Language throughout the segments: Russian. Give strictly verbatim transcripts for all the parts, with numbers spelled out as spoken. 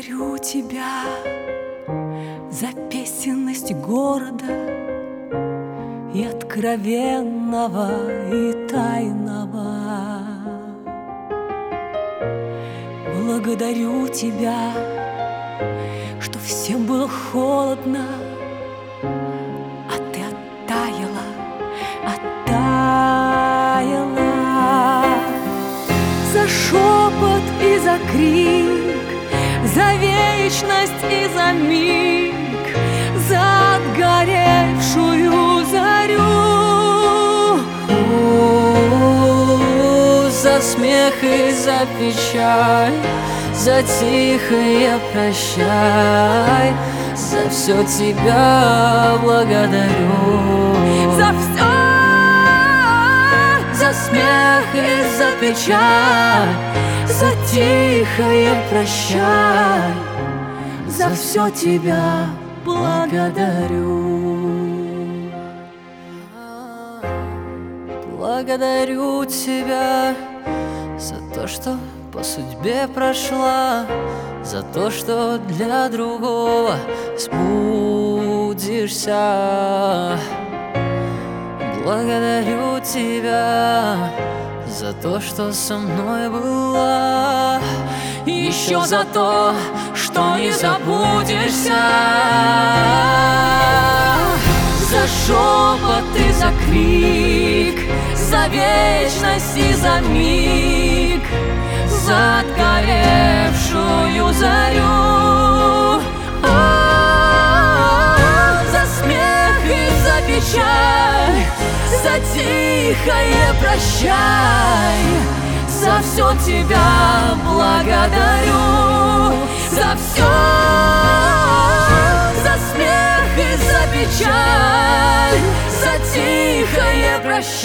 Благодарю тебя за песенность города и откровенного, и тайного. Благодарю тебя, что всем было холодно, а ты оттаяла, оттаяла. За шепот и за крик, за вечность и за миг, за отгоревшую зарю. У-у-у, за смех и за печаль, за тихое прощай, за все тебя благодарю. За все, за смех и за печаль, за тихое прощай, за все тебя благодарю. Благодарю тебя за то, что по судьбе прошла, за то, что для другого сбудешься. Благодарю тебя за то, что со мной была, еще за то, что не забудешься. За шепот и за крик, за вечность и за миг, за отгоревшую зарю. О-о-о, за смех и за печаль, за тихое прощай, за все тебя благодарю. За все, за смех и за печаль, за тихое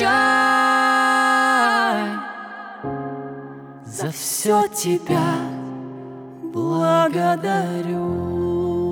прощай, за все тебя благодарю.